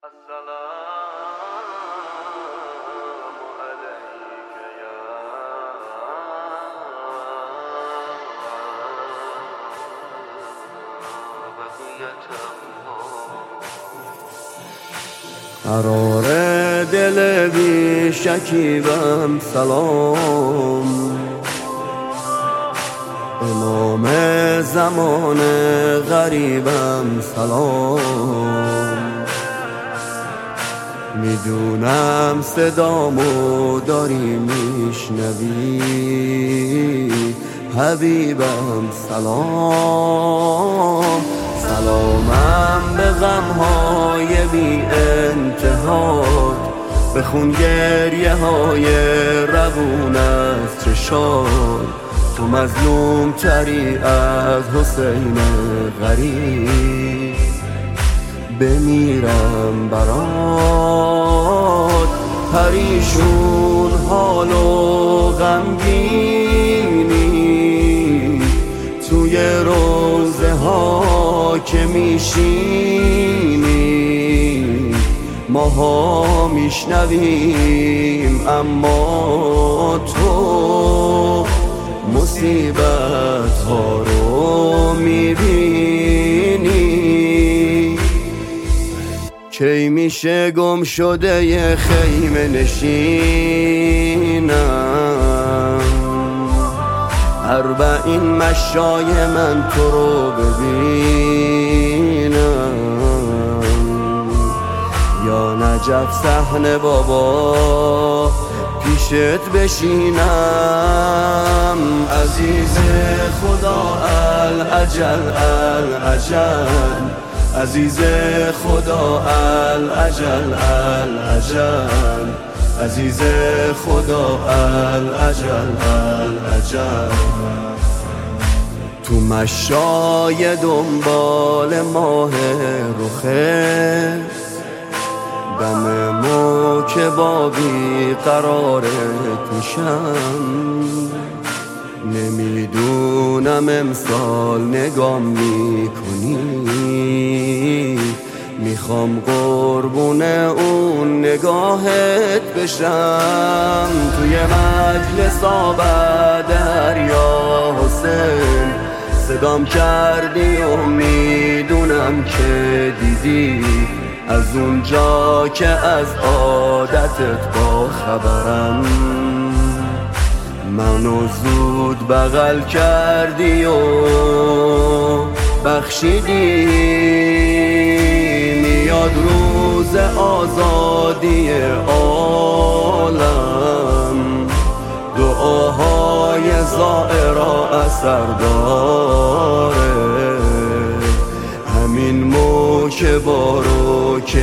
قرار دل بی شکیبم سلام، امام زمان غریبم سلام. میدونم صدامو داری میشنوی، حبیبم سلام. سلامم به غمهای بی انتهات، به خون گریه های روون از چشات. تو مظلوم تری از حسین غریب، بمیرم برات. پریشون حال و غمگینی، توی روزه ها که میشینی ماها میشنویم، اما تو مصیبت ها رو میبینی. کی میشه گم شده ی خیمه نشینم، 40 مشای من تو رو ببینم. یا نجف صحن بابا پیشت بشینم. عزیز خدا العجل العجل، عزیز خدا العجل العجل، عزیز خدا العجل العجل. تو مشای دنبال ماه رخه، دم که با بی قرارت میشم. نمیدونم امسال نگام میکنی، میخوام قربون اون نگاهت بشم. توی مجلس آب دریا حسین صدام کردی و میدونم که دیدی، از اونجا که از عادتت با خبرم. منو زود بغل کردی و بخشیدی. میاد روز آزادی عالم، دعاهای زائرا اثر داره. همین موکه بارو که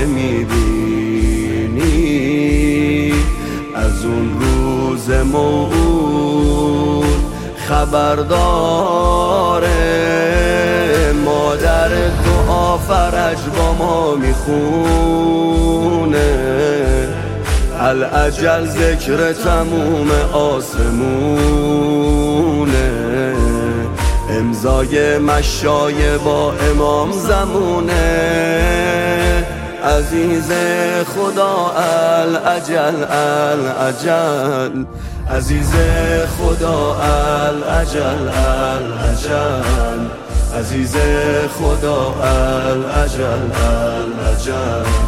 میبینی، از اون روز موعود خبر داره. مادر دعا فرج با ما میخونه، العجل ذکر تموم آسمونه. امضای مشای با امام زمونه. عزیز خدا العجل العجل، عزیز خدا العجل العجل، عزیز خدا العجل العجل.